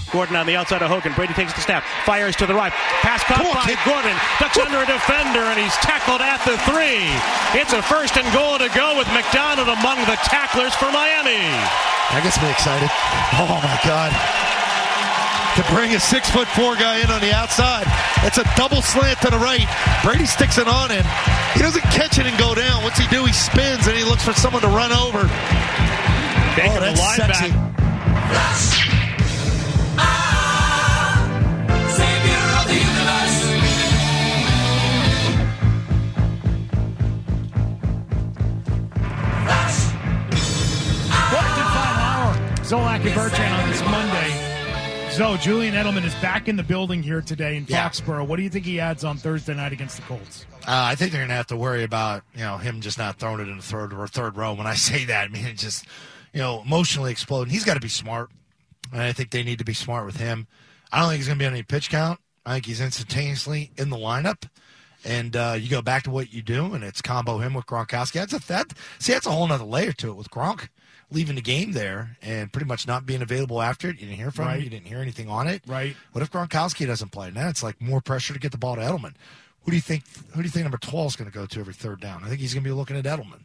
Gordon on the outside of Hogan. Brady takes the snap. Fires to the right. Pass caught by Gordon. Ducks under a defender, and he's tackled at the 3. It's a 1st and goal to go with McDonald among the tacklers for Miami. That gets me excited. Oh, my God. To bring a 6'4" guy in on the outside. It's a double slant to the right. Brady sticks it on him. He doesn't catch it and go down. What's he do? He spins, and he looks for someone to run over. Baker, the linebacker. Zolak and Bertrand on this Monday. So, Julian Edelman is back in the building here today in Foxborough. What do you think he adds on Thursday night against the Colts? I think they're going to have to worry about, him just not throwing it in the third row. When I say that, I mean, it just, emotionally exploding. He's got to be smart, and I think they need to be smart with him. I don't think he's going to be on any pitch count. I think he's instantaneously in the lineup, and you go back to what you do, and it's combo him with Gronkowski. That's a whole other layer to it with Gronk leaving the game there and pretty much not being available after it. You didn't hear from him. You didn't hear anything on it. Right. What if Gronkowski doesn't play? Now it's like more pressure to get the ball to Edelman. Who do you think number 12 is going to go to every third down? I think he's going to be looking at Edelman.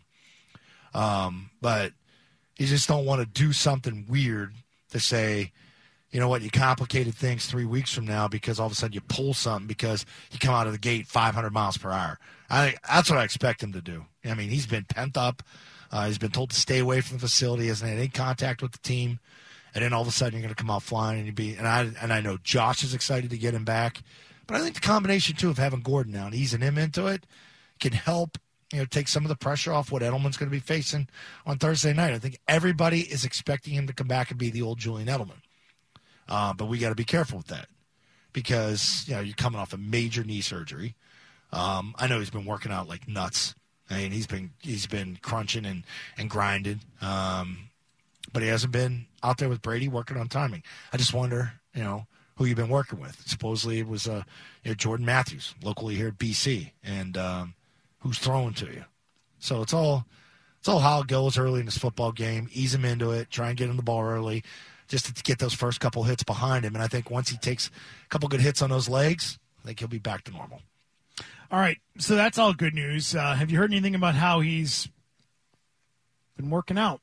But you just don't want to do something weird to say, you know what, you complicated things 3 weeks from now because all of a sudden you pull something because you come out of the gate 500 miles per hour. That's what I expect him to do. I mean, he's been pent up. He's been told to stay away from the facility, hasn't had any contact with the team, and then all of a sudden you're going to come out flying and I know Josh is excited to get him back, but I think the combination too of having Gordon now and easing him into it can help take some of the pressure off what Edelman's going to be facing on Thursday night. I think everybody is expecting him to come back and be the old Julian Edelman, but we got to be careful with that because you're coming off a major knee surgery. I know he's been working out like nuts. I mean, he's been crunching and grinding, but he hasn't been out there with Brady working on timing. I just wonder, who you've been working with. Supposedly it was Jordan Matthews, locally here at BC, and who's throwing to you. So it's all how it goes early in this football game. Ease him into it, try and get him the ball early, just to get those first couple hits behind him. And I think once he takes a couple good hits on those legs, I think he'll be back to normal. All right, so that's all good news. Have you heard anything about how he's been working out?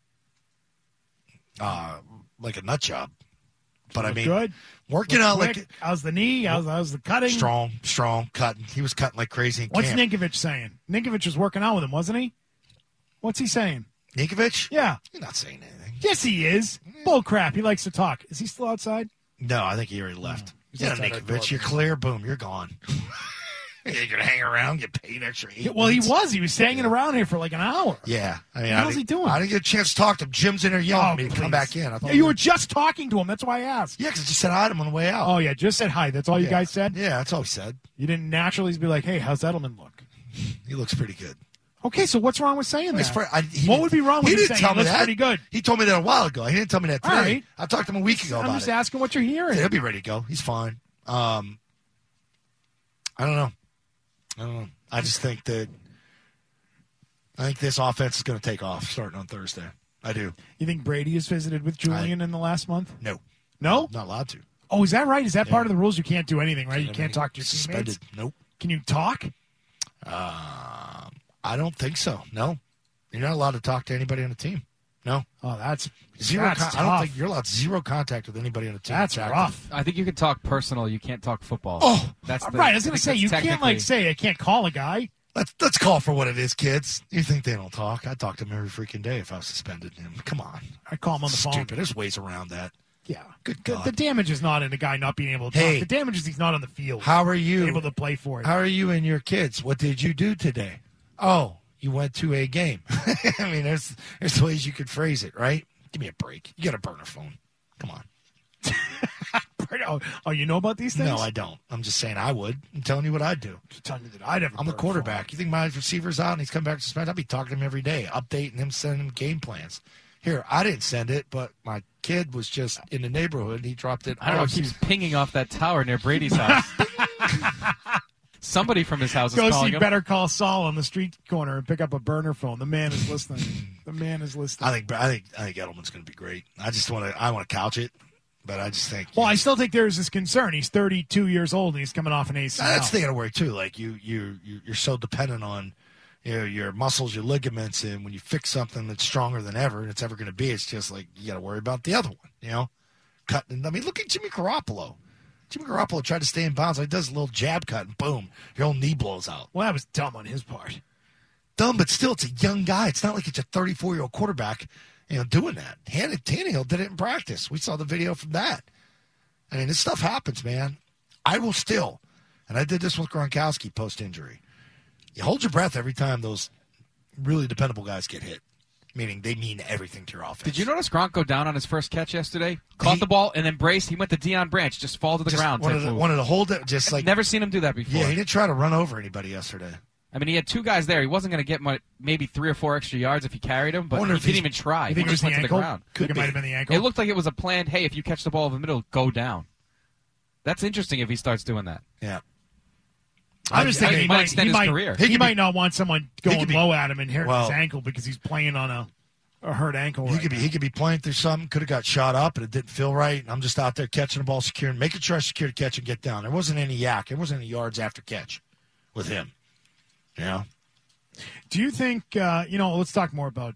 Like a nut job. But I mean, good. Working out quick. like how's the knee? How's the cutting? Strong cutting. He was cutting like crazy in What's camp. Ninkovich saying? Ninkovich was working out with him, wasn't he? What's he saying? Ninkovich? Yeah. He's not saying anything. Yes, he is. Bull crap. He likes to talk. Is he still outside? No, I think he already left. He's outside Ninkovich, you're clear. Boom, you're gone. You're going to hang around, get paid extra 8 Well, minutes. he was hanging around here for like an hour. Yeah. I mean, How's he doing? I didn't get a chance to talk to him. Jim's in there yelling at me to come back in. I thought You were just talking to him. That's why I asked. Yeah, because I just said hi to him on the way out. Oh, yeah, just said hi. That's all you guys said? Yeah, that's all he said. You didn't naturally be like, hey, how's Edelman look? He looks pretty good. Okay, so what's wrong with saying that? What What would be wrong with he you didn't saying tell he me looks that. pretty good? He told me that a while ago. He didn't tell me that today. All right. I talked to him a week ago about it. I'm just asking what you're hearing. He'll be ready to go. He's fine. I don't know. I just think that this offense is going to take off starting on Thursday. I do. You think Brady has visited with Julian in the last month? No. No? Not allowed to. Oh, is that right? Is that part of the rules? You can't do anything, right? You can't talk to your Suspended. teammates? Nope. Can you talk? I don't think so. No. You're not allowed to talk to anybody on the team. No. Oh, that's zero. That's I don't tough. think you're allowed zero contact with anybody on the team. That's rough. I think you can talk personal. You can't talk football. Oh, that's the, right. I was going to say, you can't technically- say I can't call a guy. Let's call for what it is, kids. You think they don't talk? I talk to them every freaking day if I was suspended. Come on. I call him on the phone. Stupid. There's ways around that. Yeah. Good The, God. the damage is not in a guy not being able to Hey. talk. The damage is he's not on the field. How are you? Able to play for it. How are you and your kids? What did you do today? Oh, you went to a game. I mean, there's ways you could phrase it, right? Give me a break. You got a burner phone. Come on. Oh, you know about these things? No, I don't. I'm just saying I would. I'm telling you what I'd do. I'm telling you that I'd have a I'm the burner quarterback. phone. You think my receiver's out and he's come back suspended? I'd be talking to him every day, updating him, sending him game plans. Here, I didn't send it, but my kid was just in the neighborhood. And he dropped it. I don't know. It keeps pinging off that tower near Brady's house. Somebody from his house is Go calling see him. Better Call Saul on the street corner and pick up a burner phone. The man is listening. The man is listening. I think Edelman's going to be great. I want to couch it. But I just think. Well, I still think there's this concern. He's 32 years old and he's coming off an ACL. That's the thing to worry too. Like you're so dependent on your muscles, your ligaments, and when you fix something that's stronger than ever, and it's ever going to be, it's just like you got to worry about the other one. Cutting. I mean, look at Jimmy Garoppolo. Jimmy Garoppolo tried to stay in bounds. He does a little jab cut, and boom, your whole knee blows out. Well, that was dumb on his part. Dumb, but still, it's a young guy. It's not like it's a 34-year-old quarterback, doing that. Tannehill did it in practice. We saw the video from that. I mean, this stuff happens, man. I will still, and I did this with Gronkowski post-injury, you hold your breath every time those really dependable guys get hit, meaning they mean everything to your offense. Did you notice Gronk go down on his first catch yesterday? Caught the ball and then braced. He went to Deion Branch, just fall to the ground. Wanted to hold it, just like. Never seen him do that before. Yeah, he didn't try to run over anybody yesterday. I mean, he had two guys there. He wasn't going to get maybe 3 or 4 extra yards if he carried him, but he didn't even try. You think he just went to the ground. It might have been the ankle. It looked like it was a planned, hey, if you catch the ball in the middle, go down. That's interesting if he starts doing that. Yeah. I'm just thinking he might extend his career. He might not want someone going low at him and hurting his ankle because he's playing on a hurt ankle. He could be playing through something, could have got shot up, and it didn't feel right. I'm just out there catching the ball, securing, making sure I secure the catch and get down. There wasn't any yak. There wasn't any yards after catch with him. Do you think? Let's talk more about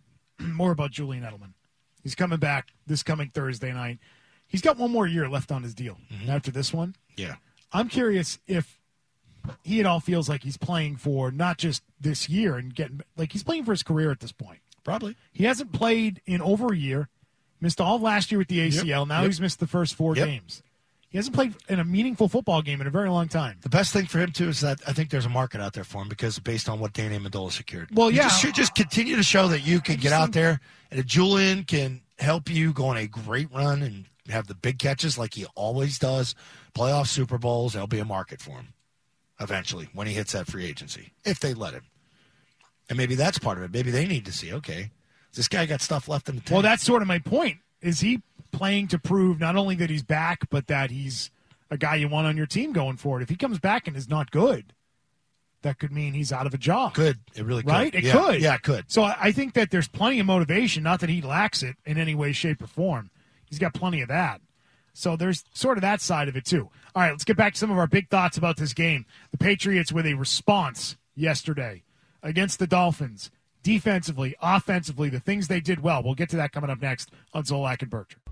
Julian Edelman. He's coming back this coming Thursday night. He's got one more year left on his deal after this one. Yeah. I'm curious if he at all feels like he's playing for not just this year and he's playing for his career at this point. Probably. He hasn't played in over a year. Missed all of last year with the ACL. Now he's missed the first 4 games. He hasn't played in a meaningful football game in a very long time. The best thing for him, too, is that I think there's a market out there for him because based on what Danny Amendola secured. Well, you should just continue to show that you can get out there and if Julian can help you go on a great run and have the big catches like he always does, playoff Super Bowls, there'll be a market for him eventually when he hits that free agency, if they let him. And maybe that's part of it. Maybe they need to see, okay, this guy got stuff left in the tank. Well, that's sort of my point. Is he playing to prove not only that he's back, but that he's a guy you want on your team going forward? If he comes back and is not good, that could mean he's out of a job. Could. It really could. Right? It could. Yeah, it could. So I think that there's plenty of motivation, not that he lacks it in any way, shape, or form. He's got plenty of that. So there's sort of that side of it, too. All right, let's get back to some of our big thoughts about this game. The Patriots with a response yesterday against the Dolphins. Defensively, offensively, the things they did well. We'll get to that coming up next on Zolak and Bertrand.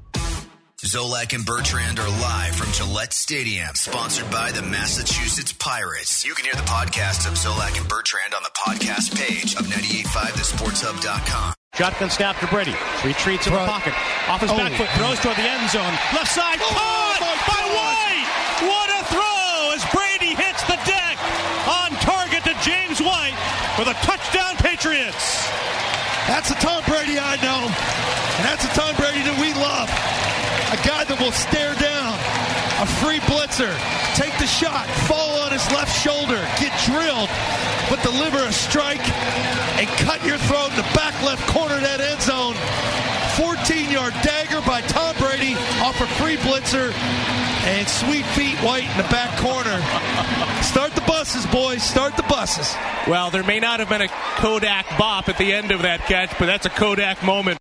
Zolak and Bertrand are live from Gillette Stadium, sponsored by the Massachusetts Pirates. You can hear the podcast of Zolak and Bertrand on the podcast page of 98.5thesportshub.com. Shotgun snap to Brady. Retreats in the pocket. Off his back foot. Throws toward the end zone. Left side. Caught by White. What a throw as Brady hits the deck. On target to James White for the touchdown Patriots. That's the Tom Brady I know. And that's the Tom Brady that we love. A guy that will stare down a free blitzer, take the shot, fall on his left shoulder, get drilled, but deliver a strike and cut your throat in the back left corner of that end zone. 14-yard dagger by Tom Brady off a free blitzer, and Sweet Feet White in the back corner. Start the buses, boys. Start the buses. Well, there may not have been a Kodak bop at the end of that catch, but that's a Kodak moment.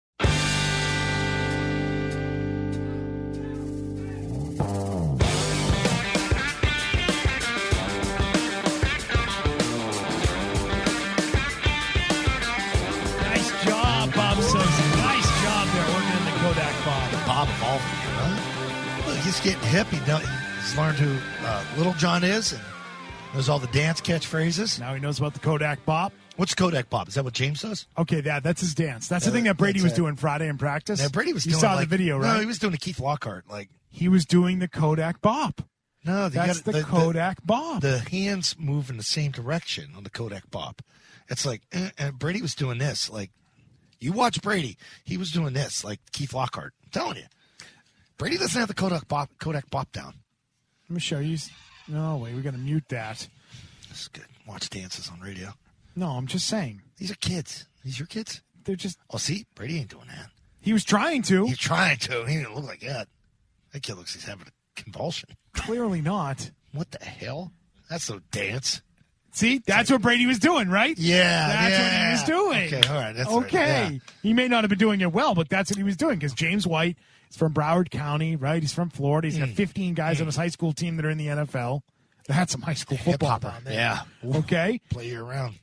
Bob Baldwin, huh? Well, he's getting hip. He's learned who Little John is and knows all the dance catchphrases. Now he knows about the Kodak Bop. What's Kodak Bop? Is that what James does? Okay, that's his dance. That's the thing that Brady was doing Friday in practice. Yeah, Brady was doing. You saw the video, right? No, he was doing the Keith Lockhart. He was doing the Kodak Bop. No, that's the Kodak Bop. The hands move in the same direction on the Kodak Bop. It's like, and Brady was doing this. Like, you watch Brady, he was doing this, like Keith Lockhart. I'm telling you. Brady doesn't have the Kodak Bop down. Let me show you. No, wait, we're going to mute that. This is good. Watch dances on radio. No, I'm just saying. These are kids. These your kids? They're just... Oh, see? Brady ain't doing that. He was trying to. He's trying to. He didn't look like that. That kid looks like he's having a convulsion. Clearly not. What the hell? That's no dance. See? That's what Brady was doing, right? Yeah. That's what he was doing. Okay, all right. That's okay. Right, yeah. He may not have been doing it well, but that's what he was doing because James White He's from Broward County, right? He's from Florida. He's got 15 guys on his high school team that are in the NFL. That's some high school football down there. Yeah. Okay. Play you around.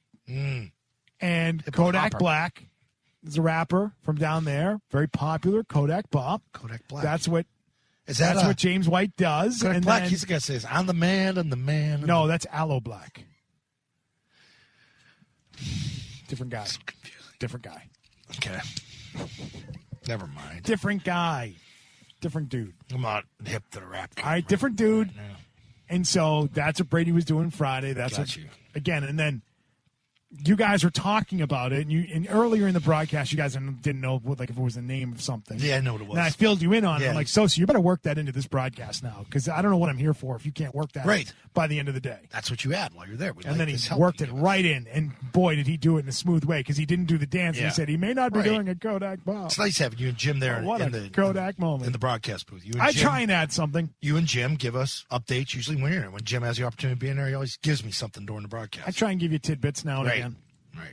And Kodak Black is a rapper from down there. Very popular. Kodak Bob. Kodak Black. That's what Is that what James White does. Kodak and Black? then- He's the guy that says, I'm the man, I'm the man. no, that's Aloe Black. Different guy. Different guy. Okay. Never mind. Different guy. Different dude. I'm not hip to the rap. All right, different dude. No. And so that's what Brady was doing Friday. That's Got what, you. again, and then you guys were talking about it, and earlier in the broadcast, you guys didn't know if it was the name of something. Yeah, I know what it was. And I filled you in on it. Yeah. I'm like, so you better work that into this broadcast now, because I don't know what I'm here for if you can't work that Right. by the end of the day. That's what you had while you're there. We And like then he this help worked you it give us. right in, and boy, did he do it in a smooth way, because he didn't do the dance. And Yeah. he said he may not be Right. doing a Kodak Bob. It's nice having you and Jim there What in a the Kodak moment. in the broadcast booth. You and I Jim, try and add something. You and Jim give us updates usually when you're there. When Jim has the opportunity to be in there, he always gives me something during the broadcast. I try and give you tidbits now and Right. again. Right.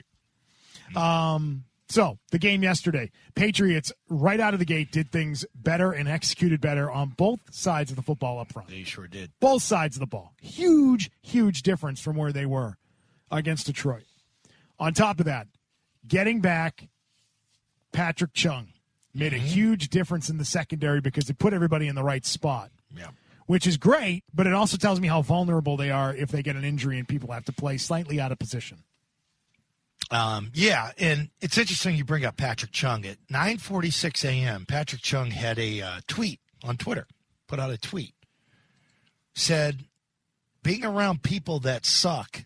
So the game yesterday, Patriots right out of the gate did things better and executed better on both sides of the football up front. They sure did. Both sides of the ball. Huge, huge difference from where they were against Detroit. On top of that, getting back Patrick Chung made a huge difference in the secondary because it put everybody in the right spot, Yeah. which is great, but it also tells me how vulnerable they are if they get an injury and people have to play slightly out of position. Yeah, and it's interesting you bring up Patrick Chung. At 9:46 a.m., Patrick Chung had a tweet on Twitter, put out a tweet, said, being around people that sucks.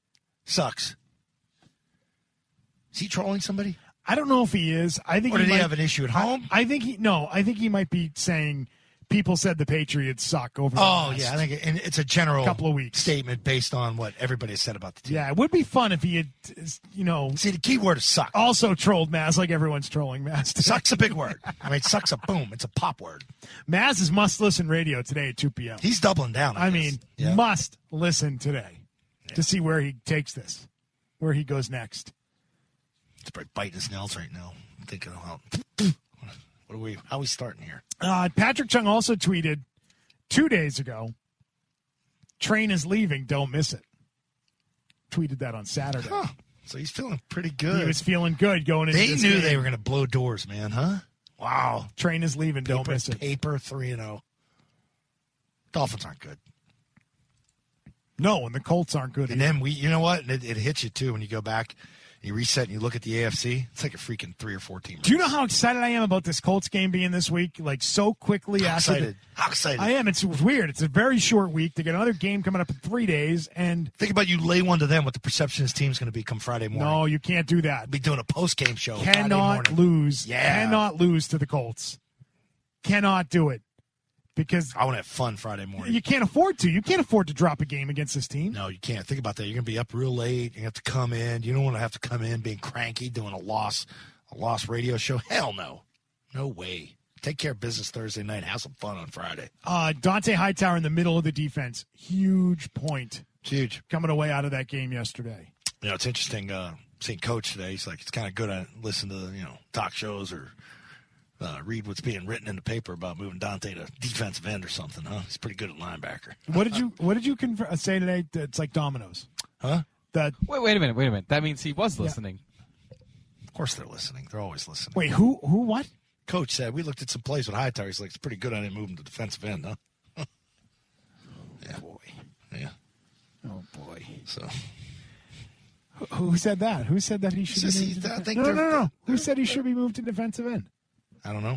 Is he trolling somebody? I don't know if he is. I think Or did he might- have an issue at home? I think he might be saying people said the Patriots suck over the Oh, last- yeah, I think and it's a general Couple of weeks. statement based on what everybody has said about the team. Yeah, it would be fun if he had, See, the key word is suck. also trolled Maz like everyone's trolling Maz. today. Suck's a big word. I mean, suck's a boom. It's a pop word. Maz is must-listen radio today at 2 p.m. He's doubling down. I guess. mean, Yeah. must listen today to see where he takes this, where he goes next. He's probably biting his nails right now. I'm thinking, how are we starting here? Patrick Chung also tweeted 2 days ago, train is leaving, don't miss it. Tweeted that on Saturday. Huh. So he's feeling pretty He good. was feeling good going into They this knew game. they were going to blow doors, man, huh? Wow. Train is leaving, don't miss it. Paper 3-0. Dolphins aren't good. No, and the Colts aren't good And either. then you know what? It hits you too when you go back, you reset, and you look at the AFC. It's like a freaking 3 or 4 team. Do you know how excited I am about this Colts game being this week? Like so quickly How after. excited? How excited? I am. It's weird. It's a very short week. They got another game coming up in 3 days, and Think about you lay one to them what the perception this team's going to be come Friday morning. no, you can't do that. Be doing a post-game show Friday Cannot morning. lose. Yeah. Cannot lose to the Colts. Cannot do it because I want to have fun Friday morning. you can't afford to. You can't afford to drop a game against this team. No, you can't. Think about that. You're going to be up real late. You have to come in. You don't want to have to come in being cranky, doing a lost radio show. Hell no. No way. Take care of business Thursday night. Have some fun on Friday. Dante Hightower in the middle of the defense. Huge point It's huge. coming away out of that game yesterday. You know, it's interesting seeing Coach today. He's like, it's kind of good to listen to, talk shows or read what's being written in the paper about moving Dante to defensive end or something, huh? He's pretty good at linebacker. What did you say today? That it's like dominoes. Huh? That Wait a minute. That means he was listening. Of course they're listening. They're always listening. wait, who what? Coach said, we looked at some plays with Hightower. He's like, it's pretty good on him moving to defensive end, huh? Yeah. Boy. Yeah. Oh boy. So Who said that? Who said that he should Says be he- moved to I defensive think No. they're- Who said he should be moved to defensive end? I don't know.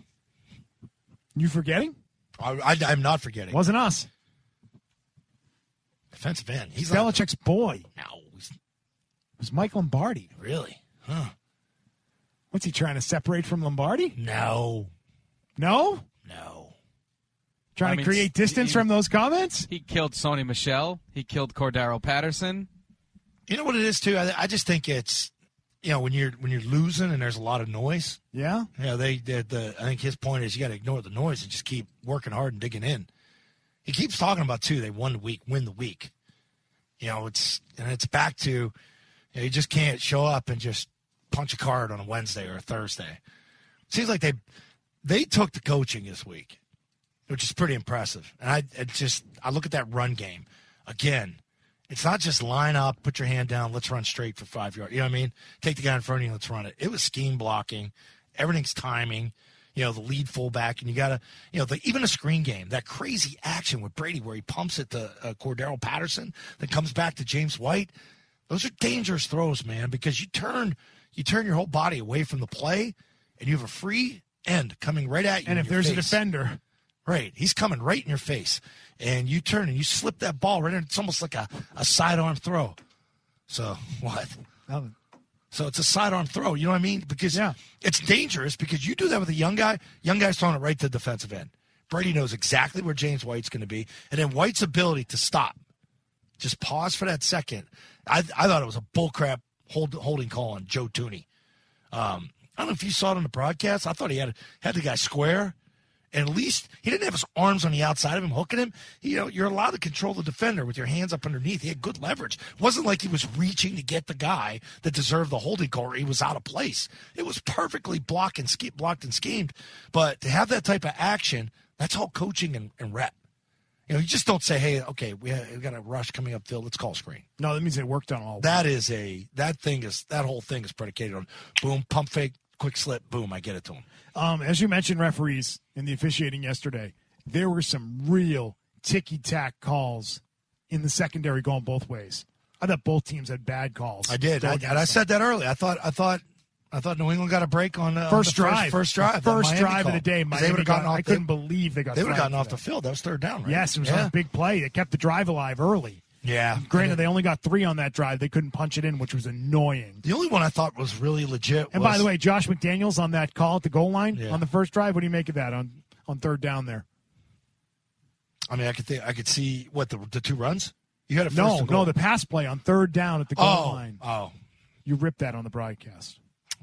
You forgetting? I'm not forgetting. Wasn't us. Defensive end. He's He's Belichick's boy. No. He's, It was Mike Lombardi. really? Huh? What's he trying to separate from Lombardi? No. No? No. Trying I to mean, create distance from those comments? He killed Sony Michel. He killed Cordero Patterson. You know what it is too? I just think it's when you're losing and there's a lot of noise. Yeah. I think his point is you got to ignore the noise and just keep working hard and digging in. He keeps talking about too. They win the week. It's back to you just can't show up and just punch a card on a Wednesday or a Thursday. Seems like they took the coaching this week, which is pretty impressive. And I look at that run game. Again, it's not just line up, put your hand down, let's run straight for 5 yards. You know what I mean? Take the guy in front of you, let's run it. It was scheme blocking. Everything's timing. The lead fullback, and you got to, even a screen game, that crazy action with Brady where he pumps it to Cordero Patterson, then comes back to James White. Those are dangerous throws, man, because you turn your whole body away from the play, and you have a free end coming right at you. And if there's a defender. Right, he's coming right in your face, and you turn and you slip that ball right in. It's almost like a sidearm throw. So, what? So it's a sidearm throw, you know what I mean? Because it's dangerous because you do that with a young guy. Young guy's throwing it right to the defensive end. Brady knows exactly where James White's going to be. And then White's ability to stop, just pause for that second. I thought it was a bullcrap holding call on Joe Thuney. I don't know if you saw it on the broadcast. I thought he had the guy square. And at least he didn't have his arms on the outside of him, hooking him. You're allowed to control the defender with your hands up underneath. He had good leverage. It wasn't like he was reaching to get the guy that deserved the holding call or he was out of place. It was perfectly blocked and schemed. But to have that type of action, that's all coaching and rep. You just don't say, hey, okay, we got a rush coming upfield. Let's call screen. No, that means it worked on all. That whole thing is predicated on boom, pump fake, quick slip, boom, I get it to him. As you mentioned, referees in the officiating yesterday, there were some real ticky-tack calls in the secondary going both ways. I thought both teams had bad calls. I did, and I said that earlier. I thought New England got a break on first drive. First drive of the day. They would have gotten off. I couldn't believe they got. They would have gotten off the field. That was third down, right? Yes, it was on a big play. It kept the drive alive early. Yeah. Granted, they only got 3 on that drive. They couldn't punch it in, which was annoying. The only one I thought was really legit And by the way, Josh McDaniels on that call at the goal line on the first drive, what do you make of that on third down there? I mean, I could see what the 2 runs. You had a first no, the pass play on third down at the goal line. Oh, you ripped that on the broadcast.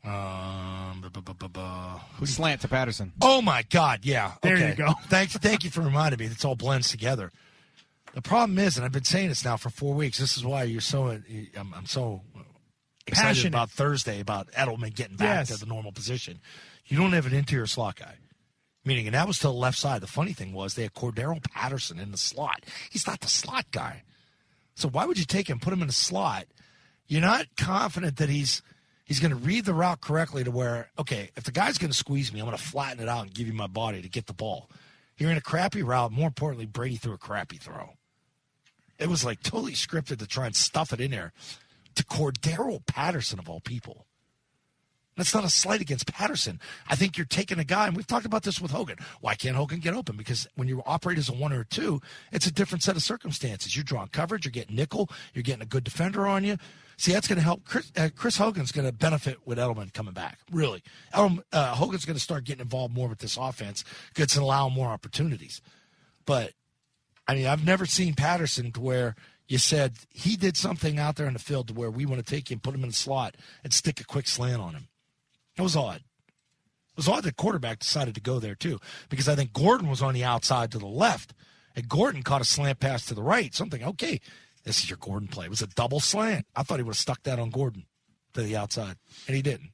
Slant to Patterson. Oh my God! Yeah, there you go. Thank you for reminding me. It's all blends together. The problem is, and I've been saying this now for 4 weeks. This is why I'm so excited passionate about Thursday about Edelman getting back to the normal position. You don't have an interior slot guy. Meaning, and that was to the left side. The funny thing was they had Cordero Patterson in the slot. He's not the slot guy. So why would you take him, put him in the slot? You're not confident that he's going to read the route correctly to where, okay, if the guy's going to squeeze me, I'm going to flatten it out and give you my body to get the ball. You're in a crappy route. More importantly, Brady threw a crappy throw. It was like totally scripted to try and stuff it in there to Cordero Patterson of all people. That's not a slight against Patterson. I think you're taking a guy, and we've talked about this with Hogan. Why can't Hogan get open? Because when you operate as a 1 or a 2, it's a different set of circumstances. You're drawing coverage. You're getting nickel. You're getting a good defender on you. See, that's going to help. Chris Hogan's going to benefit with Edelman coming back, really. Hogan's going to start getting involved more with this offense because it's going to allow more opportunities. But, I mean, I've never seen Patterson to where you said he did something out there in the field to where we want to take him, put him in the slot, and stick a quick slant on him. It was odd. It was odd that quarterback decided to go there, too, because I think Gordon was on the outside to the left, and Gordon caught a slant pass to the right. Something, okay, this is your Gordon play. It was a double slant. I thought he would have stuck that on Gordon to the outside, and he didn't.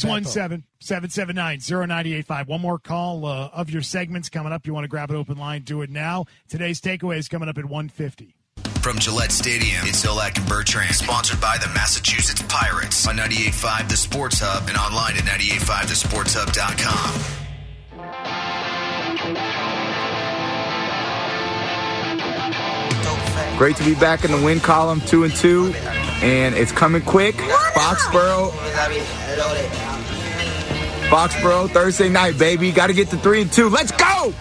617-779-0985. One more call of your segments coming up. You want to grab an open line, do it now. Today's takeaway is coming up at 1:50. From Gillette Stadium, it's Zolak and Bertrand, sponsored by the Massachusetts Pirates on 98.5 The Sports Hub and online at 98.5thesportshub.com. Great to be back in the win column, 2-2, and it's coming quick. Foxborough, Thursday night, baby. Got to get to 3-2. Let's go!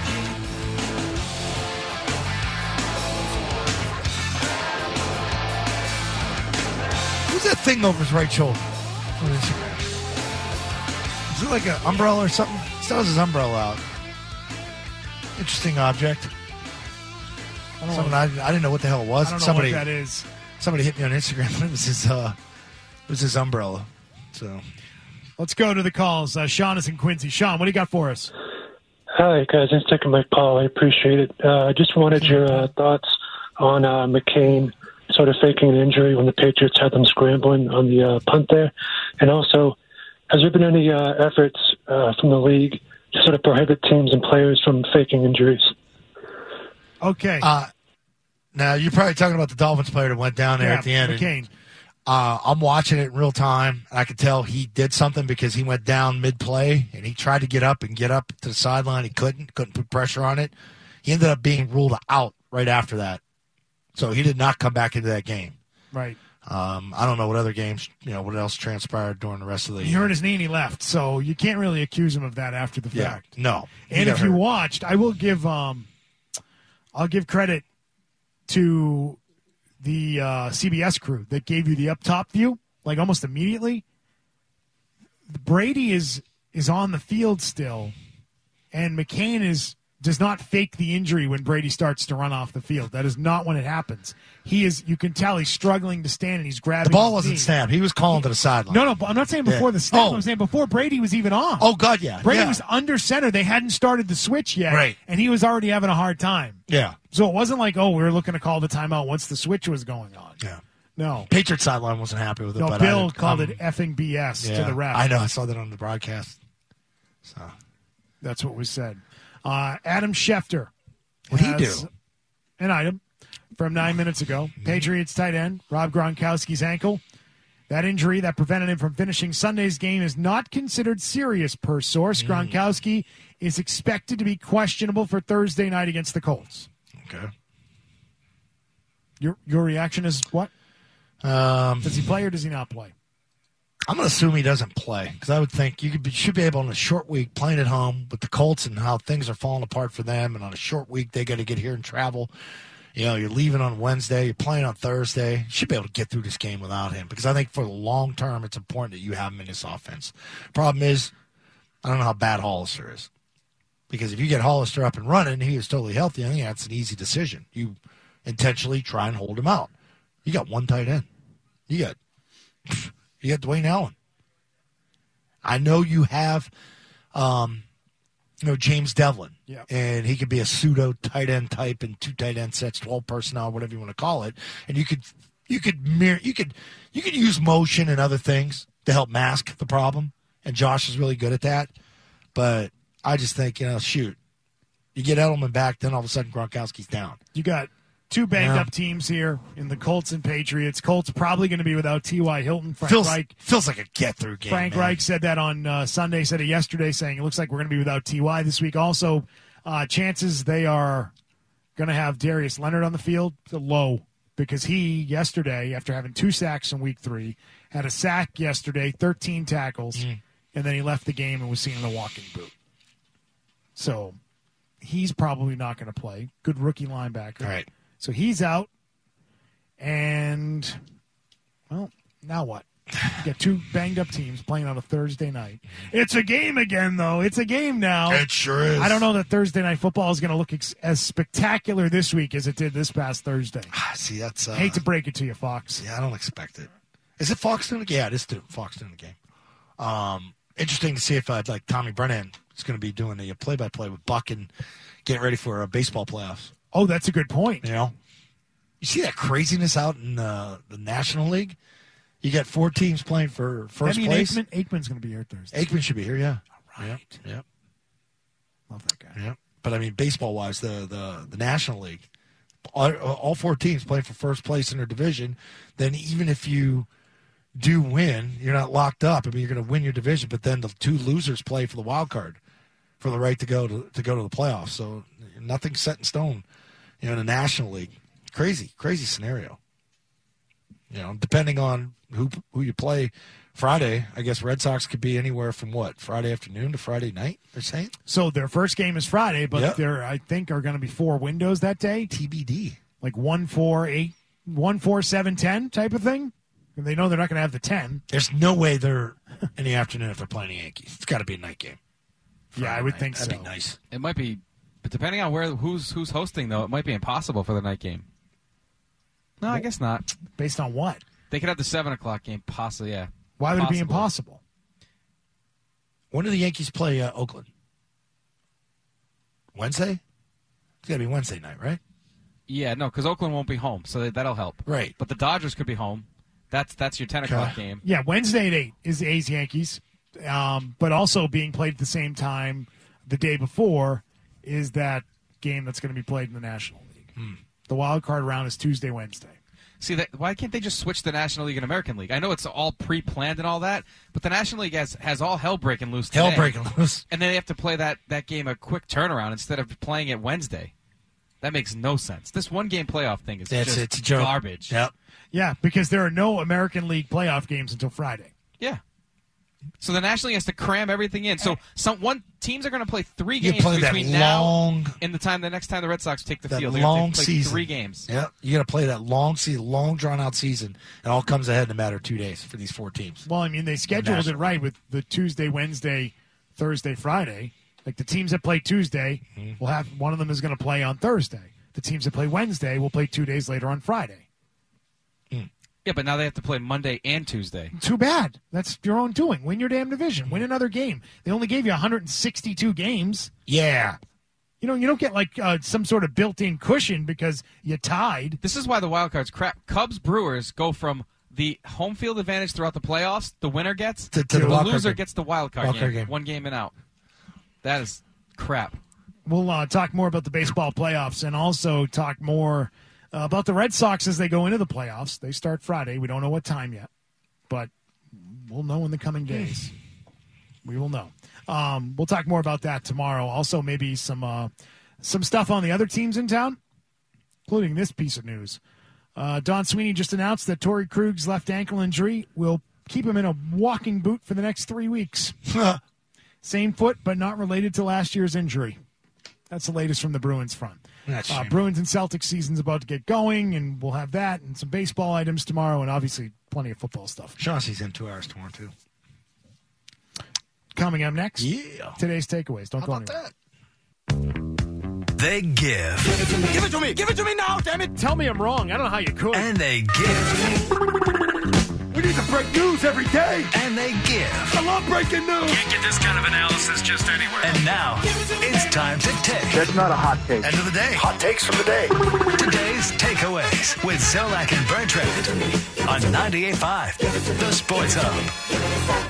Who's that thing over his right shoulder? Is it like an umbrella or something? He still has his umbrella out. Interesting object. I didn't know what the hell it was. I don't know what that is. Somebody hit me on Instagram. It was his umbrella. So let's go to the calls. Sean is in Quincy. Sean, what do you got for us? Hi, guys. Thanks for taking my call. I appreciate it. I just wanted your thoughts on McCain sort of faking an injury when the Patriots had them scrambling on the punt there. And also, has there been any efforts from the league sort of prohibit teams and players from faking injuries. Okay. Now, you're probably talking about the Dolphins player that went down there at the end. McCain. I'm watching it in real time, and I could tell he did something because he went down mid-play, and he tried to get up to the sideline. He couldn't put pressure on it. He ended up being ruled out right after that. So he did not come back into that game. Right. I don't know what other games, what else transpired during the rest of the He hurt his knee and he left, so you can't really accuse him of that after the fact. No. And if you watched, I will give I'll give credit to the CBS crew that gave you the up top view, like almost immediately. Brady is on the field still, and McCain does not fake the injury when Brady starts to run off the field. That is not when it happens. You can tell he's struggling to stand and he's grabbing. The ball wasn't snapped. He was calling to the sideline. No, I'm not saying before the snap. I'm saying before Brady was even on. Oh, God, yeah. Brady was under center. They hadn't started the switch yet. Right. And he was already having a hard time. Yeah. So it wasn't like, we were looking to call the timeout once the switch was going on. Yeah. No. Patriots sideline wasn't happy with it. No, but Bill called it effing BS to the ref. I know. I saw that on the broadcast. So that's what was said. Adam Schefter. What'd he do? An item from 9 minutes ago. Patriots tight end, Rob Gronkowski's ankle. That injury that prevented him from finishing Sunday's game is not considered serious per source. Gronkowski is expected to be questionable for Thursday night against the Colts. Okay. Your reaction is what? Does he play or does he not play? I'm going to assume he doesn't play because I would think you should be able on a short week playing at home with the Colts and how things are falling apart for them. And on a short week, they got to get here and travel. You're leaving on Wednesday. You're playing on Thursday. You should be able to get through this game without him because I think for the long term, it's important that you have him in this offense. Problem is, I don't know how bad Hollister is because if you get Hollister up and running, he is totally healthy. I think that's an easy decision. You intentionally try and hold him out. You got one tight end. You got Dwayne Allen. I know you have, James Devlin, and he could be a pseudo tight end type in 2 tight end sets, 12 personnel, whatever you want to call it. And you could use motion and other things to help mask the problem. And Josh is really good at that. But I just think, you get Edelman back, then all of a sudden Gronkowski's down. You got 2 banged-up teams here in the Colts and Patriots. Colts probably going to be without T.Y. Hilton. Reich feels like a get-through game. Frank Reich said that on Sunday, said it yesterday, saying it looks like we're going to be without T.Y. this week. Also, chances they are going to have Darius Leonard on the field low because he, yesterday, after having 2 sacks in Week 3, had a sack yesterday, 13 tackles, and then he left the game and was seen in a walking boot. So he's probably not going to play. Good rookie linebacker. All right. So he's out, and, now what? You got 2 banged-up teams playing on a Thursday night. It's a game again, though. It's a game now. It sure is. I don't know that Thursday Night Football is going to look as spectacular this week as it did this past Thursday. See, that's... hate to break it to you, Fox. Yeah, I don't expect it. Is it Fox doing the game? Yeah, it is Fox doing the game. Interesting to see if, Tommy Brennan is going to be doing the play-by-play with Buck and getting ready for baseball playoffs. Oh, that's a good point. You see that craziness out in the National League? You got 4 teams playing for first place. Aikman's going to be here Thursday. Aikman should be here, yeah. All right. Yep. Love that guy. Yep. But, baseball-wise, the National League, all 4 teams playing for first place in their division, then even if you do win, you're not locked up. You're going to win your division, but then the 2 losers play for the wild card for the right to go to the playoffs. So nothing's set in stone, in the National League. Crazy scenario. Depending on who you play Friday, I guess Red Sox could be anywhere from Friday afternoon to Friday night, they're saying? So their first game is Friday, but there, I think, are going to be 4 windows that day. TBD. Like 1-4-8, 1-4-7-10 type of thing. And they know they're not going to have the 10. There's no way they're in the afternoon if they're playing the Yankees. It's got to be a night game. Friday I would think so. That'd be nice. It might be, but depending on who's hosting, though, it might be impossible for the night game. No, I guess not. Based on what? They could have the 7 o'clock game, possibly, yeah. Why would it be impossible? When do the Yankees play Oakland? Wednesday? It's got to be Wednesday night, right? Yeah, no, because Oakland won't be home, so that'll help. Right. But the Dodgers could be home. That's your 10 o'clock game. Yeah, Wednesday at 8 is A's Yankees, but also being played at the same time. the day before is that game that's going to be played in the National League. The wild card round is Tuesday, Wednesday. See, why can't they just switch the National League and American League? I know it's all pre-planned and all that, but the National League has all hell breaking loose today. Hell breaking loose. And then they have to play that game a quick turnaround instead of playing it Wednesday. That makes no sense. This one-game playoff thing is It's a joke. garbage. Yep. Yeah, because there are no American League playoff games until Friday. Yeah. So the National League has to cram everything in. So teams are going to play 3 games play that between now and the next time the Red Sox take the field. They're long going to play season. 3 games. Yeah, you got to play that long season, long drawn-out season. It all comes ahead in a matter of 2 days for these 4 teams. Well, I mean, they scheduled it right with the Tuesday, Wednesday, Thursday, Friday. Like the teams that play Tuesday will have one of them is going to play on Thursday. The teams that play Wednesday will play 2 days later on Friday. Yeah, but now they have to play Monday and Tuesday. Too bad. That's your own doing. Win your damn division. Win another game. They only gave you 162 games. Yeah. You don't get like some sort of built-in cushion because you tied. This is why the wild card's crap. Cubs Brewers go from the home field advantage throughout the playoffs. The winner gets to the wild loser card gets the wild card game. 1 game and out. That is crap. We'll talk more about the baseball playoffs and also talk more about the Red Sox as they go into the playoffs. They start Friday. We don't know what time yet, but we'll know in the coming days. We will know. We'll talk more about that tomorrow. Also, maybe some stuff on the other teams in town, including this piece of news. Don Sweeney just announced that Torrey Krug's left ankle injury will keep him in a walking boot for the next 3 weeks. Same foot, but not related to last year's injury. That's the latest from the Bruins front. Bruins and Celtics season's about to get going, and we'll have that and some baseball items tomorrow, and obviously plenty of football stuff. Chauncey's in 2 hours tomorrow, too. Coming up next, today's takeaways. Don't go anywhere. They give. Give it to me. Give it to me now, damn it. Tell me I'm wrong. I don't know how you could. And they give. We need to break news every day. And they give. I love breaking news. Can't get this kind of analysis just anywhere. And now, it's time to take. That's not a hot take. End of the day. Hot takes from the day. Today's takeaways with Zolak and Bertrand on 98.5, The Sports Hub.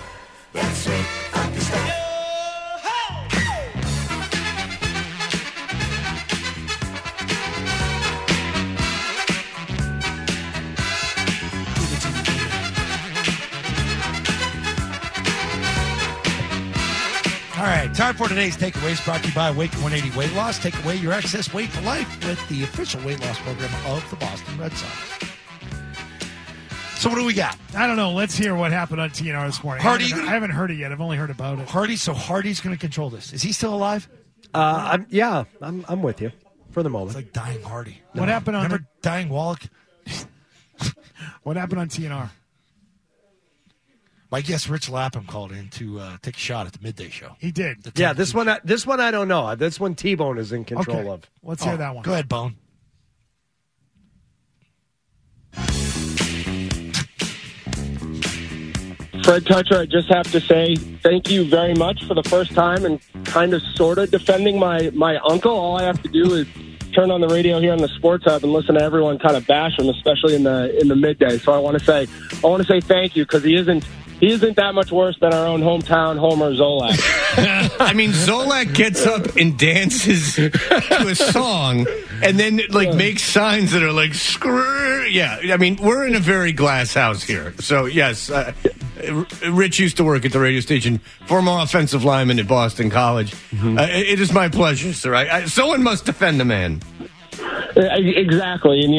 All right, time for today's takeaways brought to you by Wake 180 Weight Loss. Take away your excess weight for life with the official weight loss program of the Boston Red Sox. So what do we got? I don't know. Let's hear what happened on TNR this morning. I haven't heard it yet. I've only heard about it. Hardy's going to control this. Is he still alive? I'm with you for the moment. It's like dying Hardy. What happened on Remember dying Wallach? What happened on TNR? My guest Rich Lapham called in to take a shot at the midday show. He did. Yeah, this one I don't know. This one T-Bone is in control of. Let's hear that one. Go ahead, Bone. Fred Toucher, I just have to say thank you very much for the first time and kind of sort of defending my uncle. All I have to do is turn on the radio here on the Sports Hub and listen to everyone kind of bash him, especially in the midday. So I want to say thank you because he isn't that much worse than our own hometown homer Zolak. I mean, Zolak gets up and dances to a song and then makes signs that are like, screw. Yeah, I mean, we're in a very glass house here. So, yes, Rich used to work at the radio station, former offensive lineman at Boston College. Mm-hmm. It is my pleasure, sir. Someone must defend the man. Exactly. And,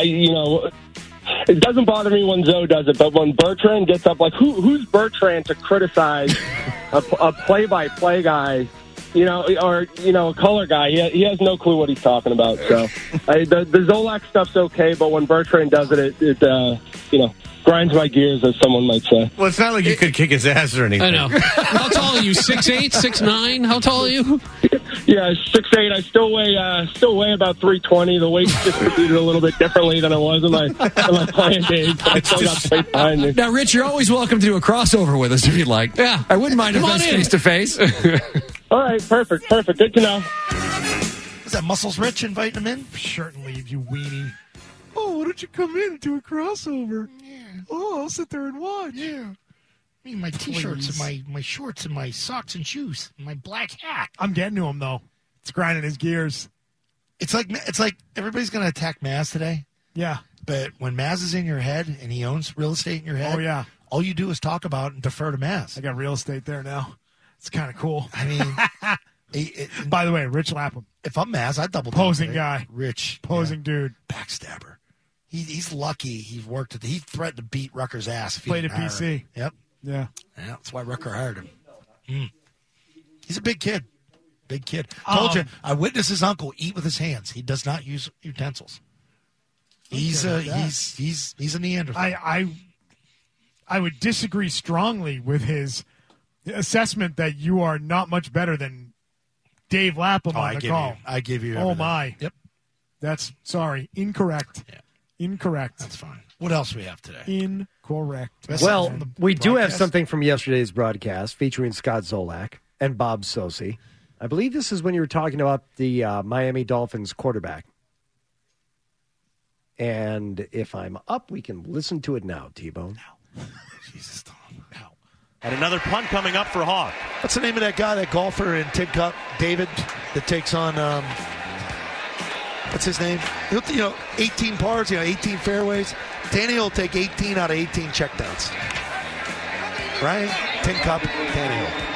it doesn't bother me when Zoe does it, but when Bertrand gets up, who's Bertrand to criticize a play-by-play guy, or a color guy? He has no clue what he's talking about. So the Zolak stuff's okay, but when Bertrand does it grinds my gears, as someone might say. Well, it's not like you could kick his ass or anything. I know. How tall are you? 6'8", 6'9"? How tall are you? Yeah, 6'8". I still weigh about 320. The weight's distributed a little bit differently than it was in my playing days. I still got weight behind me. Now, Rich, you're always welcome to do a crossover with us if you'd like. Yeah, I wouldn't mind if that's face-to-face. All right, perfect. Good to know. Is that Muscles Rich inviting him in? Shirt and leave, you weenie. Oh, why don't you come in and do a crossover? Yeah. Oh, I'll sit there and watch. Yeah. I mean, my T-shirts and my shorts and my socks and shoes and my black hat. I'm getting to him, though. It's grinding his gears. It's like everybody's going to attack Maz today. Yeah. But when Maz is in your head and he owns real estate in your head, Oh, yeah. all you do is talk about and defer to Maz. I got real estate there now. It's kind of cool. I mean, by the way, Rich Lapham. If I'm Maz, I'd double down. Posing guy. Rich. Posing dude. Backstabber. He's lucky he threatened to beat Rucker's ass. If he Played didn't at hire BC. him. Yep. Yeah. Yeah, that's why Rucker hired him. He's a big kid. Big kid. Told you, I witnessed his uncle eat with his hands. He does not use utensils. He's a Neanderthal. I would disagree strongly with his assessment that you are not much better than Dave Lapham on the call. I give you Oh, everything. my. Yep. That's, incorrect. Yeah. Incorrect. That's fine. What else we have today? Incorrect. Well, we do have something from yesterday's broadcast featuring Scott Zolak and Bob Sosi. I believe this is when you were talking about the Miami Dolphins quarterback. And if I'm up, we can listen to it now, T-Bone. Jesus, Tom. Now. And another punt coming up for Hawk. What's the name of that guy, that golfer in Tin Cup, David, that takes on, what's his name? 18 pars, 18 fairways. Tannehill will take 18 out of 18 checkdowns. Right? Tin Cup, Tannehill.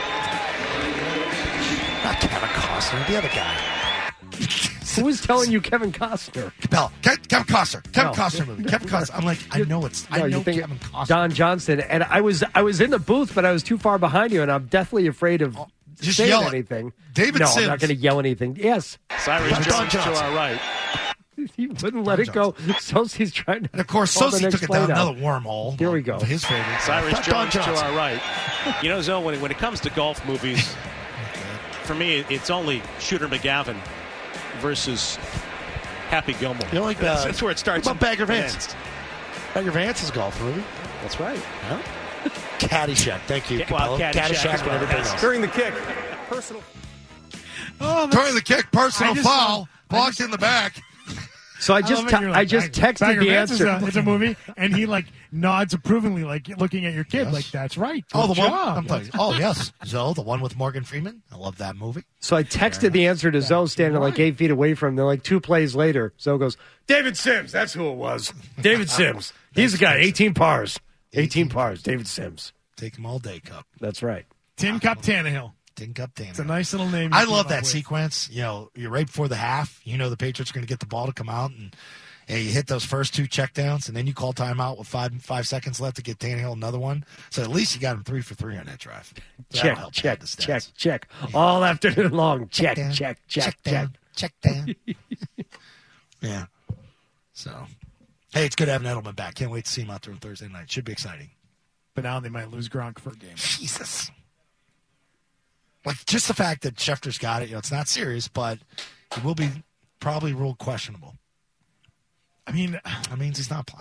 Not Kevin Costner, the other guy. Who was telling you Kevin Costner? Kevin Costner. Kevin Costner movie. Kevin Costner. I'm like, I know Kevin Costner. Don Johnson. And I was in the booth, but I was too far behind you, and I'm definitely afraid of just saying yell anything. David no, Sims. I'm not going to yell anything. Yes. Cyrus Jones to our right. He wouldn't let it go. Sosie's trying to. And of course, Sosie took it down another wormhole. Here we go. His favorite. Cyrus Jones to our right. Zoe, when it comes to golf movies, for me, it's only Shooter McGavin versus Happy Gilmore. You know, like that's where it starts. What about Bagger Vance? Bagger Vance is a golf movie. That's right. Huh? Caddyshack. Thank you. Well, Caddyshack and everything else. During the kick, personal. During the kick, personal foul. Blocked in the back. So I just texted Bagger the Vance answer. It's a movie, and he nods approvingly, like looking at your kid, Yes. like that's right. Oh, Good the one. job. I'm telling you. Oh, yes. Zoe, the one with Morgan Freeman. I love that movie. So I texted the answer to Zoe standing like 8 feet away from him. Then like 2 plays later, Zoe goes, David Sims. That's who it was. David Sims. He's the guy. 18 pars. 18 pars. David Sims. Take him all day, Cup. That's right. Tin Cup Tannehill. Tin Cup Tannehill. It's a nice little name. I love that sequence. You're right before the half. The Patriots are going to get the ball to come out, and you hit those first 2 checkdowns, and then you call timeout with 5 seconds left to get Tannehill another one. So at least you got him 3 for 3 on that drive. Check. All afternoon long. Check. Check down. Yeah. So, hey, it's good having Edelman back. Can't wait to see him out there on Thursday night. Should be exciting. But now they might lose Gronk for a game. Jesus. Like, just the fact that Schefter's got it, it's not serious, but it will be probably ruled questionable. I mean, he's not.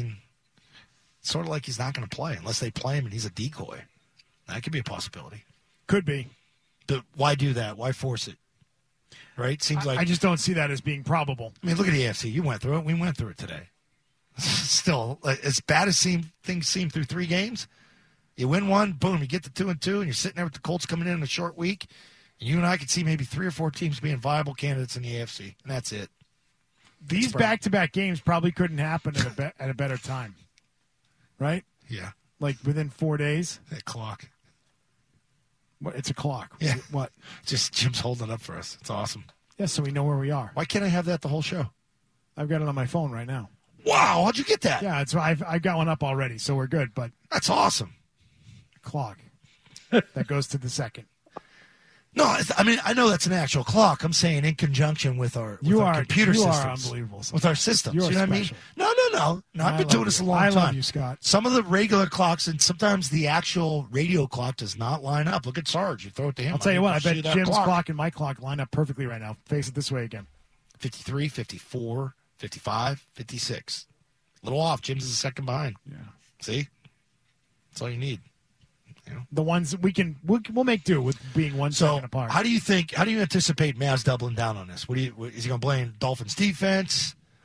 Sort of like he's not going to play unless they play him and he's a decoy. That could be a possibility. Could be. But why do that? Why force it? Right? Seems like I just don't see that as being probable. I mean, look at the AFC. You went through it. We went through it today. Still, as bad as things seem through 3 games, you win one, boom, you get to 2-2, and you're sitting there with the Colts coming in a short week. And you and I could see maybe 3 or 4 teams being viable candidates in the AFC, and that's it. These back-to-back games probably couldn't happen at a better time, right? Yeah. Like within 4 days. That clock. What? It's a clock. Yeah. What? Just Jim's holding it up for us. It's awesome. Yeah, so we know where we are. Why can't I have that the whole show? I've got it on my phone right now. Wow, how'd you get that? Yeah, I've got one up already, so we're good. But that's awesome. Clock that goes to the second. No, I know that's an actual clock. I'm saying in conjunction with our computer systems. You are unbelievable. With our systems. You know what I mean? No. I've been doing this a long time. I love you, Scott. Some of the regular clocks and sometimes the actual radio clock does not line up. Look at Sarge. You throw it to him. I'll tell you what, I bet Jim's clock and my clock line up perfectly right now. Face it this way again. 53, 54, 55, 56. A little off. Jim's is a second behind. Yeah. See? That's all you need. The ones we'll make do with being 1 second apart. How do you anticipate Maz doubling down on this? Is he going to blame Dolphins defense?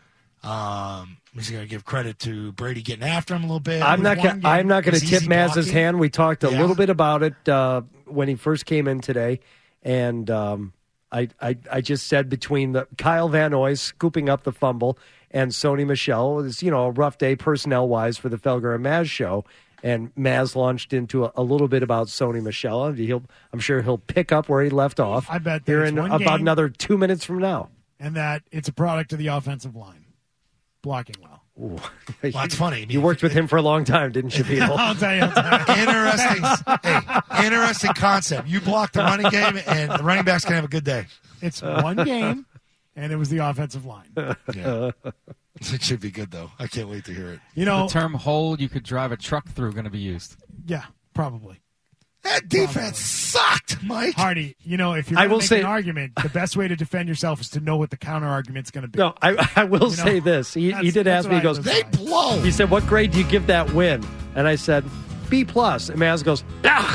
He's going to give credit to Brady getting after him a little bit. I'm not going to tip Maz's hand. We talked a Yeah. little bit about it when he first came in today, and I just said between the Kyle Van Noy scooping up the fumble and Sony Michel, it was, a rough day personnel-wise for the Felger and Maz show, and Maz launched into a little bit about Sony Michel. I'm sure he'll pick up where he left off. I bet here there's in one about game, another 2 minutes from now. and that it's a product of the offensive line blocking well. Ooh. Well, that's funny. You worked with him for a long time, didn't you, Beetle? I'll tell you. Interesting concept. You block the running game, and the running back's going to have a good day. It's one game, and it was the offensive line. Yeah. It should be good, though. I can't wait to hear it. The term hole you could drive a truck through going to be used. Yeah, probably. That defense sucked, Mike. Hardy, if you're going to make an argument, the best way to defend yourself is to know what the counter argument's going to be. No, I will say this. He did ask me, he goes, they blow. He said, what grade do you give that win? And I said, B+. And Maz goes,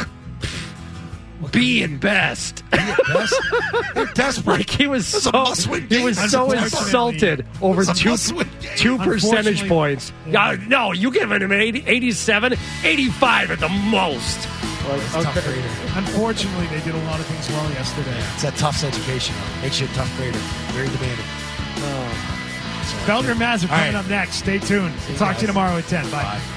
B at best. They're desperate. Like he was so insulted over two percentage points. No, you giving him 87, 85 at the most. Unfortunately, they did a lot of things well yesterday. It's that Tufts education. Makes you a tough grader. Very demanding. Felger and Maz are coming up next. Stay tuned. We'll talk to you tomorrow at 10. Bye.